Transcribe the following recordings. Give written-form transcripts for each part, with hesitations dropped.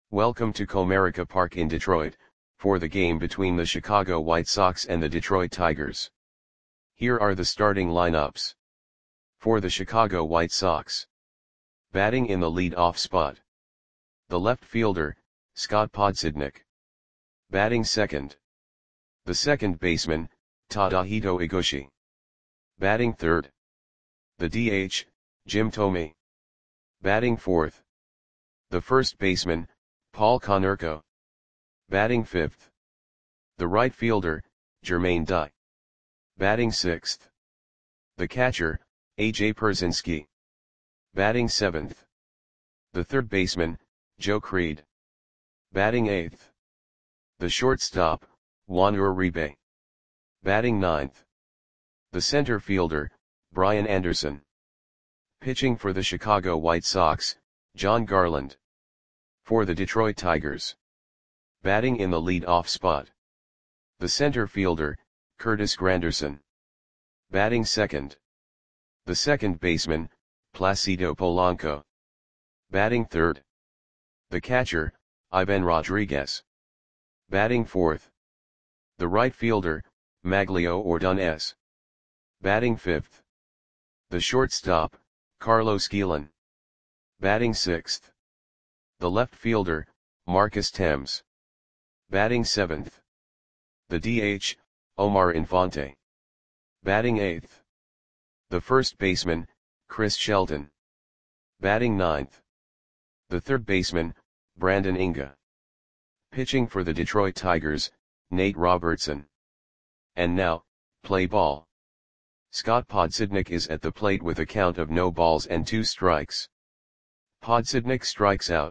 Welcome to Comerica Park in Detroit, for the game between the Chicago White Sox and the Detroit Tigers. Here are the starting lineups. For the Chicago White Sox. Batting in the lead-off spot. The left fielder, Scott Podsednik. Batting second. The second baseman, Tadahito Egoshi. Batting third. The DH, Jim Thome. Batting fourth. The first baseman, Paul Konerko. Batting fifth. The right fielder, Jermaine Dye. Batting sixth. The catcher, A.J. Pierzynski. Batting seventh. The third baseman, Joe Creed. Batting eighth. The shortstop, Juan Uribe. Batting ninth. The center fielder, Brian Anderson. Pitching for the Chicago White Sox, John Garland. For the Detroit Tigers. Batting in the lead-off spot. The center fielder, Curtis Granderson. Batting second. The second baseman, Placido Polanco. Batting third. The catcher, Ivan Rodriguez. Batting fourth. The right fielder, Maglio Ordonez. Batting fifth. The shortstop, Carlos Guillen. Batting sixth. The left fielder, Marcus Thames. Batting seventh. The DH, Omar Infante. Batting eighth. The first baseman, Chris Shelton. Batting ninth. The third baseman, Brandon Inga. Pitching for the Detroit Tigers, Nate Robertson. And now, play ball. Scott Podsednik is at the plate with a count of no balls and 2 strikes. Podsednik strikes out.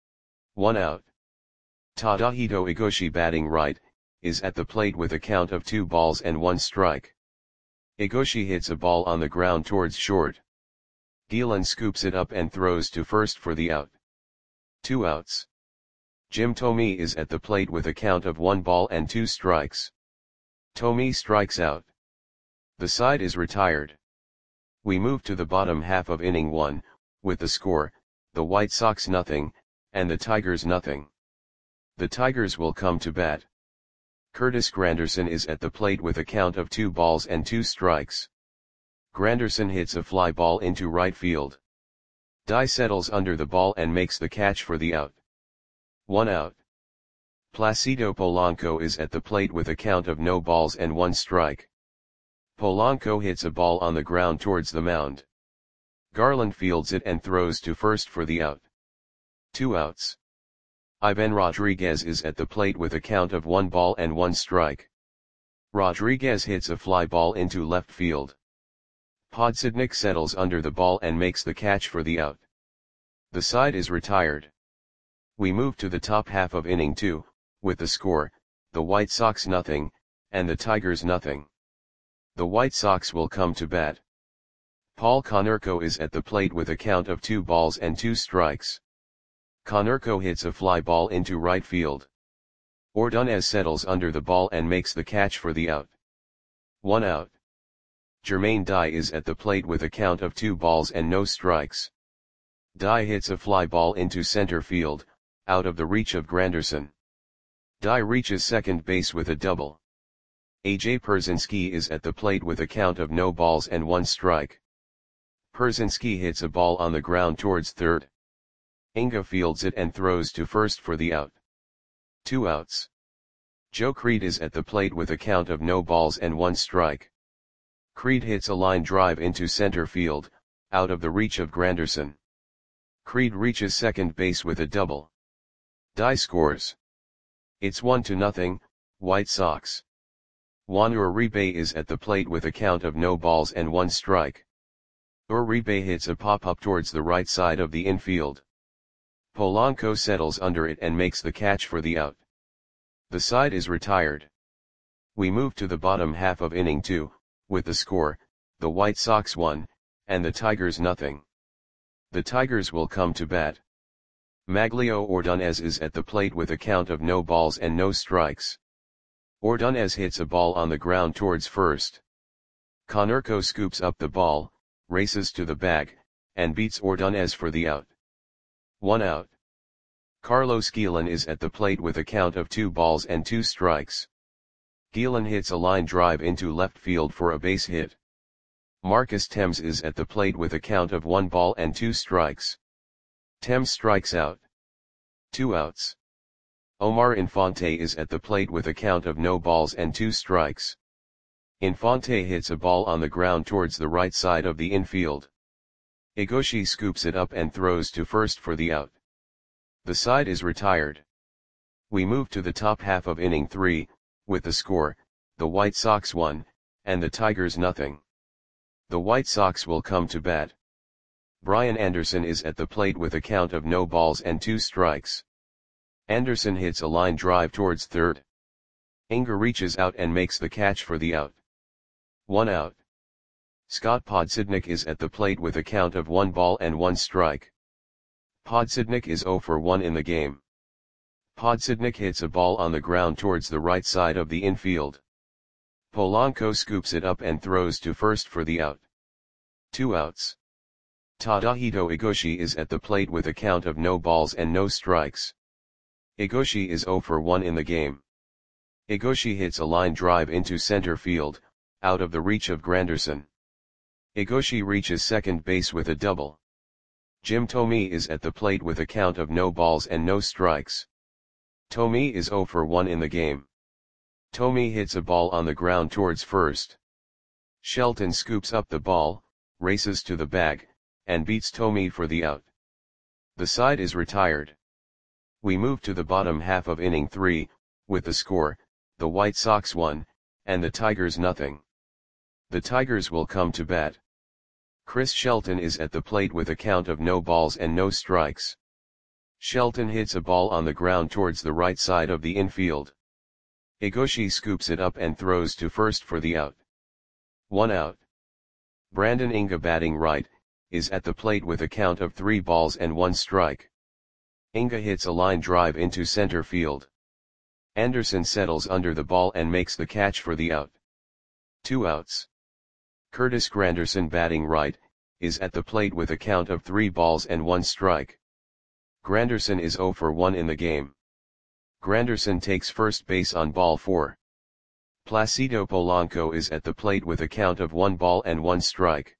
1 out. Tadahito Egoshi batting right, is at the plate with a count of 2 balls and 1 strike. Egoshi hits a ball on the ground towards short. Guillen scoops it up and throws to first for the out. 2 outs. Jim Thome is at the plate with a count of 1 ball and 2 strikes. Thome strikes out. The side is retired. We move to the bottom half of inning 1, with the score, the White Sox 0, and the Tigers 0. The Tigers will come to bat. Curtis Granderson is at the plate with a count of 2 balls and 2 strikes. Granderson hits a fly ball into right field. Dye settles under the ball and makes the catch for the out. 1 out. Placido Polanco is at the plate with a count of no balls and 1 strike. Polanco hits a ball on the ground towards the mound. Garland fields it and throws to first for the out. 2 outs. Ivan Rodriguez is at the plate with a count of 1 ball and 1 strike. Rodriguez hits a fly ball into left field. Podsednik settles under the ball and makes the catch for the out. The side is retired. We move to the top half of inning 2, with the score, the White Sox 0, and the Tigers 0. The White Sox will come to bat. Paul Konerko is at the plate with a count of 2 balls and 2 strikes. Konerko hits a fly ball into right field. Ordonez settles under the ball and makes the catch for the out. 1 out. Jermaine Dye is at the plate with a count of 2 balls and no strikes. Dye hits a fly ball into center field, out of the reach of Granderson. Dye reaches second base with a double. A.J. Pierzynski is at the plate with a count of no balls and 1 strike. Pierzynski hits a ball on the ground towards third. Inga fields it and throws to first for the out. 2 outs. Joe Creed is at the plate with a count of no balls and 1 strike. Creed hits a line drive into center field, out of the reach of Granderson. Creed reaches second base with a double. Dye scores. It's 1-0, White Sox. Juan Uribe is at the plate with a count of no balls and 1 strike. Uribe hits a pop-up towards the right side of the infield. Polanco settles under it and makes the catch for the out. The side is retired. We move to the bottom half of inning 2, with the score, the White Sox 1, and the Tigers 0. The Tigers will come to bat. Maglio Ordonez is at the plate with a count of no balls and no strikes. Ordonez hits a ball on the ground towards first. Konerko scoops up the ball, races to the bag, and beats Ordonez for the out. 1 out. Carlos Guillen is at the plate with a count of 2 balls and 2 strikes. Guillen hits a line drive into left field for a base hit. Marcus Thames is at the plate with a count of 1 ball and 2 strikes. Thames strikes out. 2 outs. Omar Infante is at the plate with a count of no balls and 2 strikes. Infante hits a ball on the ground towards the right side of the infield. Igoshi scoops it up and throws to first for the out. The side is retired. We move to the top half of inning 3, with the score, the White Sox 1, and the Tigers nothing. The White Sox will come to bat. Brian Anderson is at the plate with a count of no balls and 2 strikes. Anderson hits a line drive towards third. Inga reaches out and makes the catch for the out. 1 out. Scott Podsednik is at the plate with a count of 1 ball and 1 strike. Podsednik is 0 for 1 in the game. Podsednik hits a ball on the ground towards the right side of the infield. Polanco scoops it up and throws to first for the out. 2 outs. Tadahito Igoshi is at the plate with a count of no balls and no strikes. Igoshi is 0 for 1 in the game. Igoshi hits a line drive into center field, out of the reach of Granderson. Igoshi reaches second base with a double. Jim Thome is at the plate with a count of no balls and no strikes. Thome is 0 for 1 in the game. Thome hits a ball on the ground towards first. Shelton scoops up the ball, races to the bag, and beats Thome for the out. The side is retired. We move to the bottom half of inning 3, with the score, the White Sox 1, and the Tigers nothing. The Tigers will come to bat. Chris Shelton is at the plate with a count of no balls and no strikes. Shelton hits a ball on the ground towards the right side of the infield. Igoshi scoops it up and throws to first for the out. 1 out. Brandon Inga, batting right, is at the plate with a count of 3 balls and 1 strike. Inga hits a line drive into center field. Anderson settles under the ball and makes the catch for the out. 2 outs. Curtis Granderson, batting right, is at the plate with a count of 3 balls and 1 strike. Granderson is 0 for 1 in the game. Granderson takes first base on ball 4. Placido Polanco is at the plate with a count of 1 ball and 1 strike.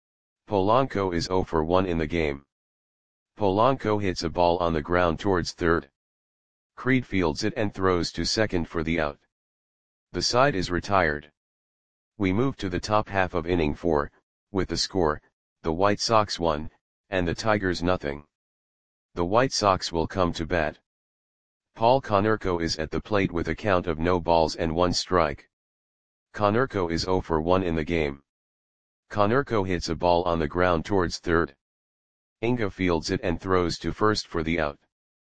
Polanco is 0 for 1 in the game. Polanco hits a ball on the ground towards third. Creed fields it and throws to second for the out. The side is retired. We move to the top half of inning 4, with the score, the White Sox 1, and the Tigers nothing. The White Sox will come to bat. Paul Konerko is at the plate with a count of no balls and 1 strike. Konerko is 0 for 1 in the game. Konerko hits a ball on the ground towards third. Inga fields it and throws to first for the out.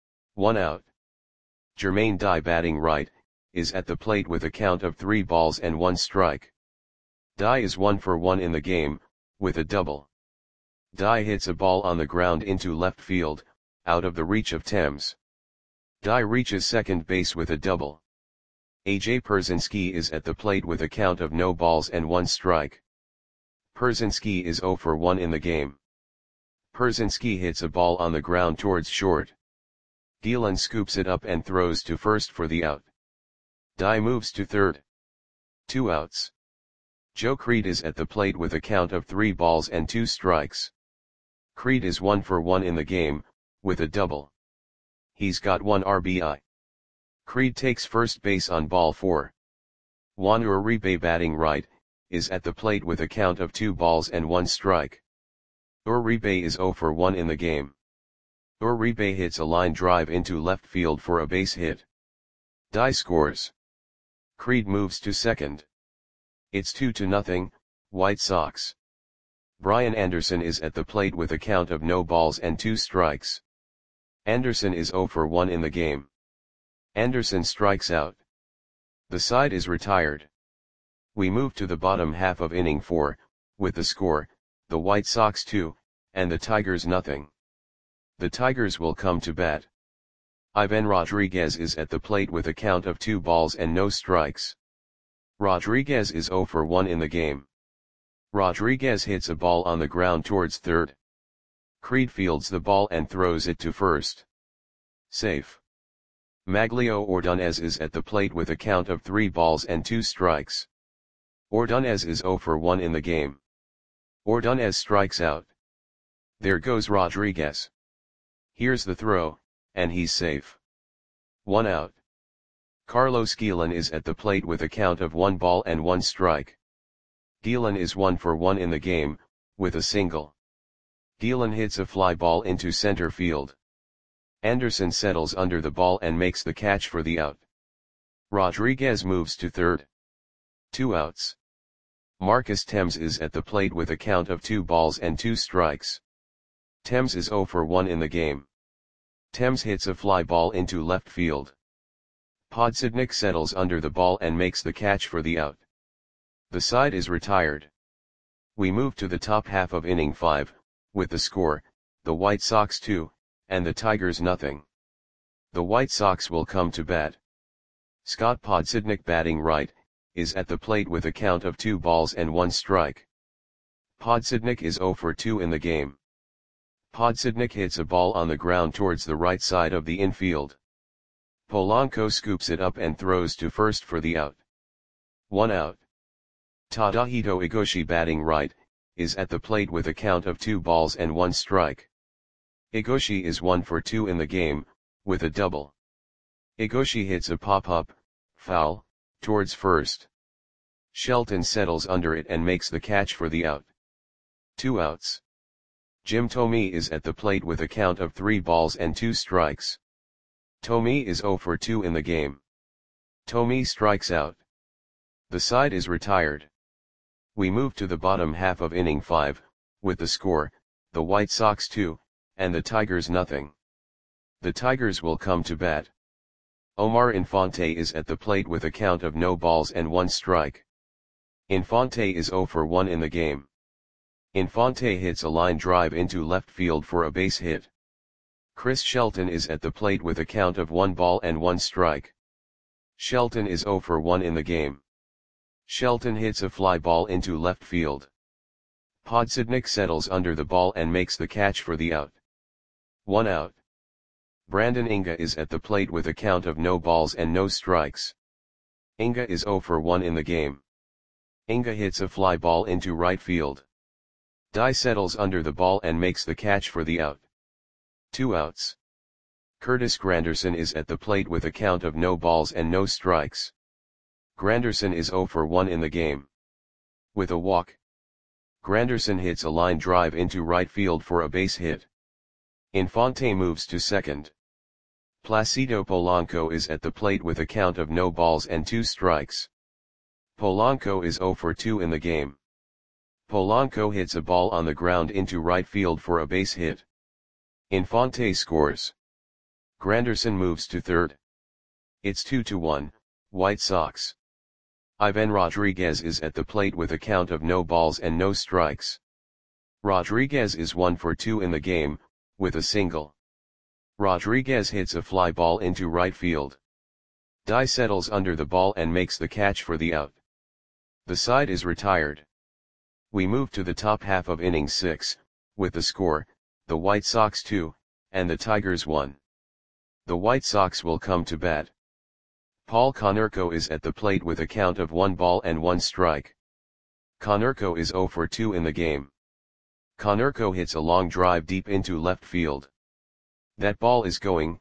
1 out. Jermaine Dye, batting right, is at the plate with a count of 3 balls and 1 strike. Dye is 1 for 1 in the game, with a double. Dye hits a ball on the ground into left field, out of the reach of Thames. Dye reaches second base with a double. A.J. Pierzynski is at the plate with a count of no balls and 1 strike. Pierzynski is 0 for 1 in the game. Pierzynski hits a ball on the ground towards short. Guillen scoops it up and throws to first for the out. Dye moves to third. 2 outs. Joe Creed is at the plate with a count of 3 balls and 2 strikes. Creed is 1 for 1 in the game, with a double. He's got 1 RBI. Creed takes first base on ball 4. Juan Uribe, batting right, is at the plate with a count of 2 balls and 1 strike. Uribe is 0 for 1 in the game. Uribe hits a line drive into left field for a base hit. Dye scores. Creed moves to second. It's 2-0, White Sox. Brian Anderson is at the plate with a count of no balls and 2 strikes. Anderson is 0 for 1 in the game. Anderson strikes out. The side is retired. We move to the bottom half of inning 4, with the score, the White Sox 2, and the Tigers nothing. The Tigers will come to bat. Ivan Rodriguez is at the plate with a count of 2 balls and no strikes. Rodriguez is 0 for 1 in the game. Rodriguez hits a ball on the ground towards third. Creed fields the ball and throws it to first. Safe. Maglio Ordonez is at the plate with a count of 3 balls and 2 strikes. Ordonez is 0 for 1 in the game. Ordonez strikes out. There goes Rodriguez. Here's the throw, and he's safe. 1 out. Carlos Guillen is at the plate with a count of 1 ball and 1 strike. Guillen is 1 for 1 in the game, with a single. Guillen hits a fly ball into center field. Anderson settles under the ball and makes the catch for the out. Rodriguez moves to third. 2 outs. Marcus Thames is at the plate with a count of 2 balls and 2 strikes. Thames is 0 for 1 in the game. Thames hits a fly ball into left field. Podsednik settles under the ball and makes the catch for the out. The side is retired. We move to the top half of inning 5, with the score, the White Sox 2, and the Tigers nothing. The White Sox will come to bat. Scott Podsednik, batting right, is at the plate with a count of 2 balls and 1 strike. Podsednik is 0 for 2 in the game. Podsednik hits a ball on the ground towards the right side of the infield. Polanco scoops it up and throws to first for the out. 1 out. Tadahito Igoshi, batting right, is at the plate with a count of 2 balls and 1 strike. Igoshi is 1 for 2 in the game, with a double. Igoshi hits a pop-up, foul, towards first. Shelton settles under it and makes the catch for the out. 2 outs. Jim Thome is at the plate with a count of 3 balls and 2 strikes. Thome is 0 for 2 in the game. Thome strikes out. The side is retired. We move to the bottom half of inning 5, with the score, the White Sox 2, and the Tigers nothing. The Tigers will come to bat. Omar Infante is at the plate with a count of no balls and 1 strike. Infante is 0 for 1 in the game. Infante hits a line drive into left field for a base hit. Chris Shelton is at the plate with a count of 1 ball and 1 strike. Shelton is 0 for 1 in the game. Shelton hits a fly ball into left field. Podsednik settles under the ball and makes the catch for the out. 1 out. Brandon Inga is at the plate with a count of no balls and no strikes. Inga is 0 for 1 in the game. Inga hits a fly ball into right field. Dye settles under the ball and makes the catch for the out. 2 outs. Curtis Granderson is at the plate with a count of no balls and no strikes. Granderson is 0 for 1 in the game. With a walk. Granderson hits a line drive into right field for a base hit. Infante moves to second. Placido Polanco is at the plate with a count of no balls and 2 strikes. Polanco is 0 for 2 in the game. Polanco hits a ball on the ground into right field for a base hit. Infante scores. Granderson moves to third. It's 2-1, White Sox. Ivan Rodriguez is at the plate with a count of no balls and no strikes. Rodriguez is 1 for 2 in the game, with a single. Rodriguez hits a fly ball into right field. Dye settles under the ball and makes the catch for the out. The side is retired. We move to the top half of inning 6, with the score, the White Sox 2, and the Tigers 1. The White Sox will come to bat. Paul Konerko is at the plate with a count of 1 ball and 1 strike. Konerko is 0 for 2 in the game. Konerko hits a long drive deep into left field. That ball is gone.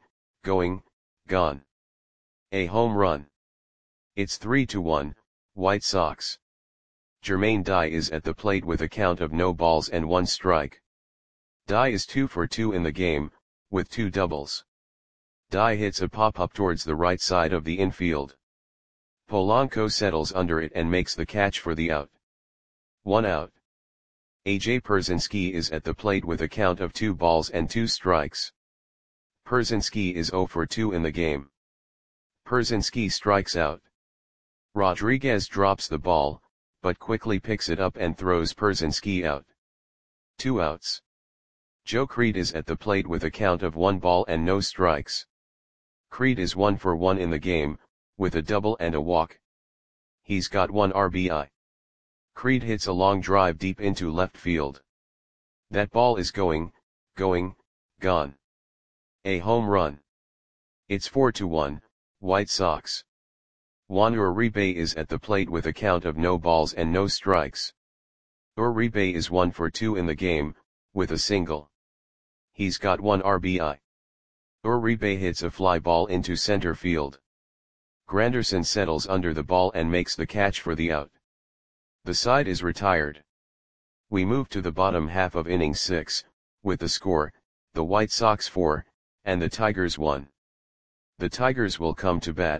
A home run. It's 3-1, White Sox. Jermaine Dye is at the plate with a count of no balls and 1 strike. Dye is 2 for 2 in the game, with 2 doubles. Dye hits a pop-up towards the right side of the infield. Polanco settles under it and makes the catch for the out. 1 out. AJ Pierzynski is at the plate with a count of 2 balls and 2 strikes. Pierzynski is 0 for 2 in the game. Pierzynski strikes out. Rodriguez drops the ball, but quickly picks it up and throws Pierzynski out. 2 outs. Joe Creed is at the plate with a count of 1 ball and no strikes. Creed is 1 for 1 in the game, with a double and a walk. He's got 1 RBI. Creed hits a long drive deep into left field. That ball is gone. A home run. It's 4-1, White Sox. Juan Uribe is at the plate with a count of no balls and no strikes. Uribe is 1 for 2 in the game, with a single. He's got 1 RBI. Uribe hits a fly ball into center field. Granderson settles under the ball and makes the catch for the out. The side is retired. We move to the bottom half of inning 6, with the score, the White Sox 4, and the Tigers 1. The Tigers will come to bat.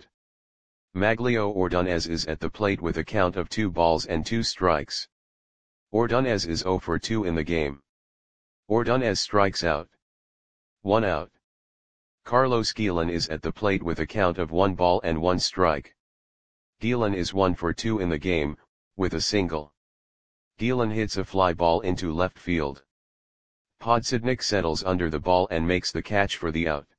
Maglio Ordonez is at the plate with a count of 2 balls and 2 strikes. Ordonez is 0 for 2 in the game. Ordonez strikes out. 1 out. Carlos Guillen is at the plate with a count of 1 ball and 1 strike. Guillen is 1 for 2 in the game, with a single. Guillen hits a fly ball into left field. Podsednik settles under the ball and makes the catch for the out.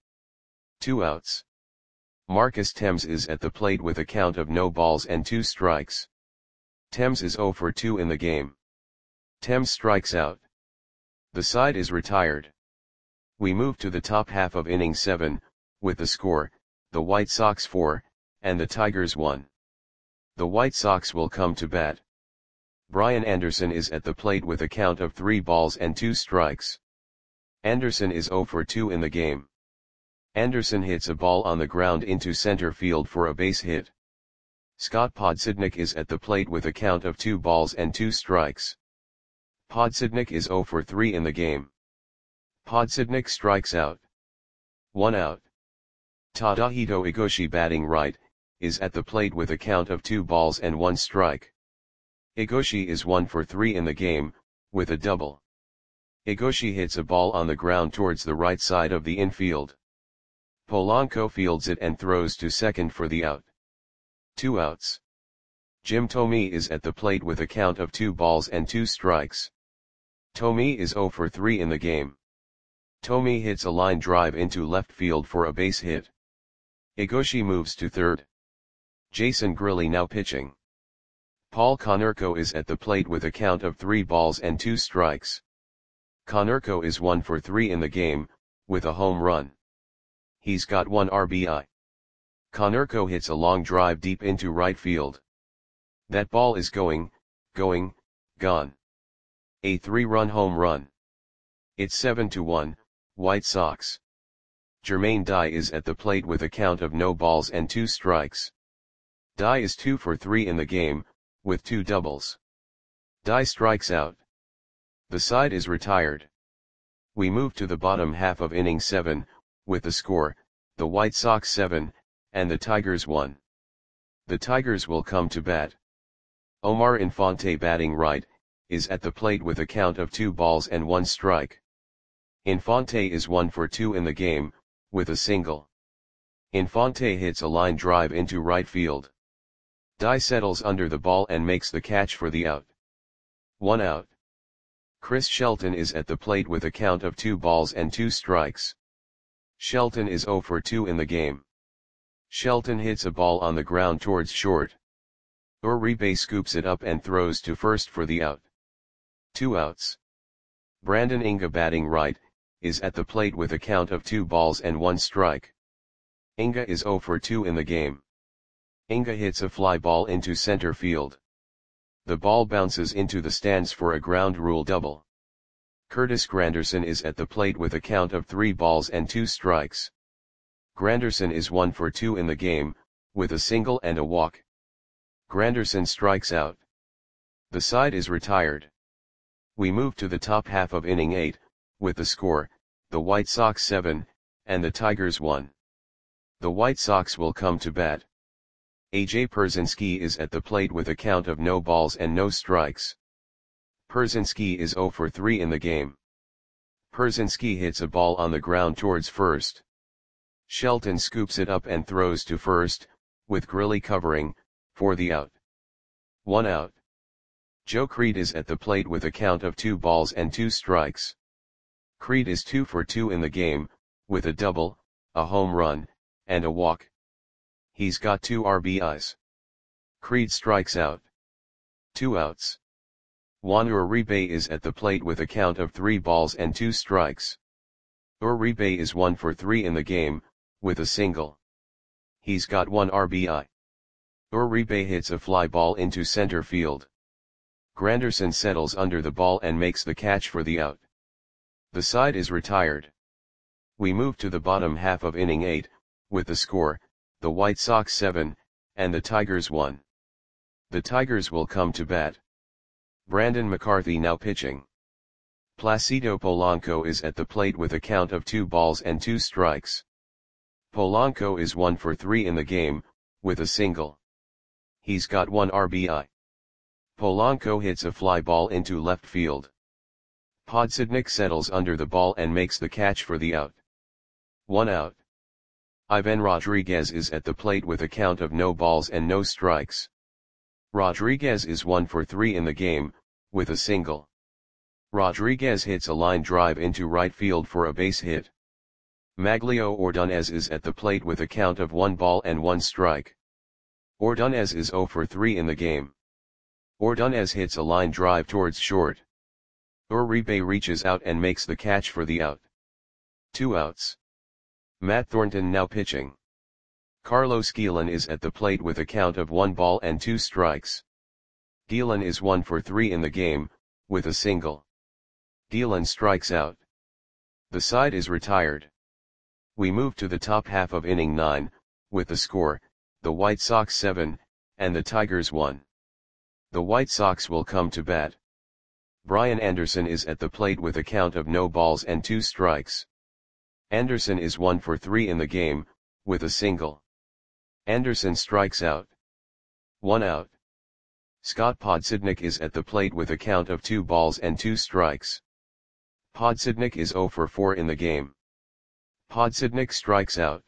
2 outs. Marcus Thames is at the plate with a count of no balls and 2 strikes. Thames is 0 for 2 in the game. Thames strikes out. The side is retired. We move to the top half of inning 7, with the score, the White Sox 4, and the Tigers 1. The White Sox will come to bat. Brian Anderson is at the plate with a count of 3 balls and 2 strikes. Anderson is 0 for 2 in the game. Anderson hits a ball on the ground into center field for a base hit. Scott Podsednik is at the plate with a count of 2 balls and 2 strikes. Podsednik is 0 for 3 in the game. Podsednik strikes out. 1 out. Tadahito Igoshi, batting right, is at the plate with a count of 2 balls and 1 strike. Igoshi is 1 for 3 in the game, with a double. Igoshi hits a ball on the ground towards the right side of the infield. Polanco fields it and throws to second for the out. 2 outs. Jim Thome is at the plate with a count of 2 balls and 2 strikes. Thome is 0 for 3 in the game. Thome hits a line drive into left field for a base hit. Igoshi moves to third. Jason Grilli now pitching. Paul Konerko is at the plate with a count of 3 balls and 2 strikes. Konerko is 1 for 3 in the game, with a home run. He's got 1 RBI. Konerko hits a long drive deep into right field. That ball is gone. A 3-run home run. It's 7-1, White Sox. Jermaine Dye is at the plate with a count of no balls and 2 strikes. Dye is 2 for 3 in the game, with 2 doubles. Dye strikes out. The side is retired. We move to the bottom half of inning 7, with the score, the White Sox 7, and the Tigers 1. The Tigers will come to bat. Omar Infante, batting right, is at the plate with a count of 2 balls and 1 strike. Infante is 1 for 2 in the game, with a single. Infante hits a line drive into right field. Dye settles under the ball and makes the catch for the out. 1 out. Chris Shelton is at the plate with a count of 2 balls and 2 strikes. Shelton is 0 for 2 in the game. Shelton hits a ball on the ground towards short. Uribe scoops it up and throws to first for the out. 2 outs. Brandon Inga, batting right, is at the plate with a count of 2 balls and 1 strike. Inga is 0 for 2 in the game. Inga hits a fly ball into center field. The ball bounces into the stands for a ground rule double. Curtis Granderson is at the plate with a count of 3 balls and 2 strikes. Granderson is 1 for 2 in the game, with a single and a walk. Granderson strikes out. The side is retired. We move to the top half of inning 8, with the score, the White Sox 7, and the Tigers 1. The White Sox will come to bat. AJ Pierzynski is at the plate with a count of no balls and no strikes. Pierzynski is 0 for 3 in the game. Pierzynski hits a ball on the ground towards first. Shelton scoops it up and throws to first, with Grilli covering, for the out. 1 out. Joe Creed is at the plate with a count of 2 balls and 2 strikes. Creed is 2 for 2 in the game, with a double, a home run, and a walk. He's got 2 RBIs. Creed strikes out. 2 outs. Juan Uribe is at the plate with a count of 3 balls and 2 strikes. Uribe is 1 for 3 in the game, with a single. He's got 1 RBI. Uribe hits a fly ball into center field. Granderson settles under the ball and makes the catch for the out. The side is retired. We move to the bottom half of inning 8, with the score, the White Sox 7, and the Tigers 1. The Tigers will come to bat. Brandon McCarthy now pitching. Placido Polanco is at the plate with a count of 2 balls and 2 strikes. Polanco is 1 for 3 in the game, with a single. He's got 1 RBI. Polanco hits a fly ball into left field. Podsednik settles under the ball and makes the catch for the out. 1 out. Ivan Rodriguez is at the plate with a count of no balls and no strikes. Rodriguez is 1 for 3 in the game, with a single. Rodriguez hits a line drive into right field for a base hit. Maglio Ordonez is at the plate with a count of 1 ball and 1 strike. Ordonez is 0 for 3 in the game. Ordonez hits a line drive towards short. Uribe reaches out and makes the catch for the out. 2 outs. Matt Thornton now pitching. Carlos Guillen is at the plate with a count of 1 ball and 2 strikes. Guillen is 1 for 3 in the game, with a single. Guillen strikes out. The side is retired. We move to the top half of inning 9, with the score, the White Sox 7, and the Tigers 1. The White Sox will come to bat. Brian Anderson is at the plate with a count of no balls and 2 strikes. Anderson is 1 for 3 in the game, with a single. Anderson strikes out. 1 out. Scott Podsednik is at the plate with a count of 2 balls and 2 strikes. Podsednik is 0 for 4 in the game. Podsednik strikes out.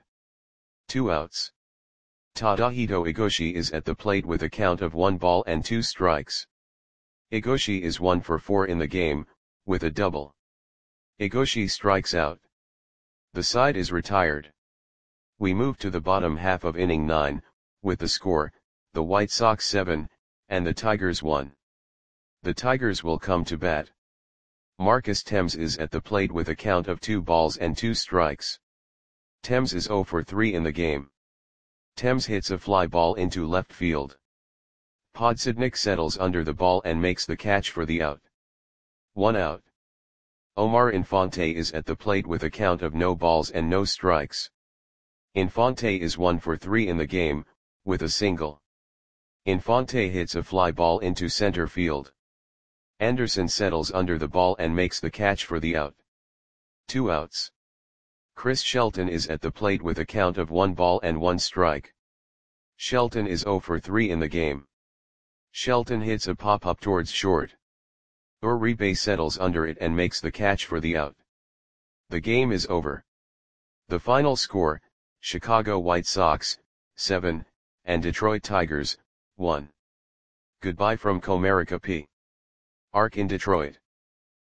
2 outs. Tadahito Igoshi is at the plate with a count of 1 ball and 2 strikes. Igoshi is 1 for 4 in the game, with a double. Igoshi strikes out. The side is retired. We move to the bottom half of inning 9, with the score, the White Sox 7, and the Tigers 1. The Tigers will come to bat. Marcus Thames is at the plate with a count of 2 balls and 2 strikes. Thames is 0 for 3 in the game. Thames hits a fly ball into left field. Podsednik settles under the ball and makes the catch for the out. 1 out. Omar Infante is at the plate with a count of no balls and no strikes. Infante is 1 for 3 in the game, with a single. Infante hits a fly ball into center field. Anderson settles under the ball and makes the catch for the out. 2 outs. Chris Shelton is at the plate with a count of 1 ball and 1 strike. Shelton is 0 for 3 in the game. Shelton hits a pop-up towards short. Uribe settles under it and makes the catch for the out. The game is over. The final score, Chicago White Sox, 7, and Detroit Tigers, 1. Goodbye from Comerica P. Arc in Detroit.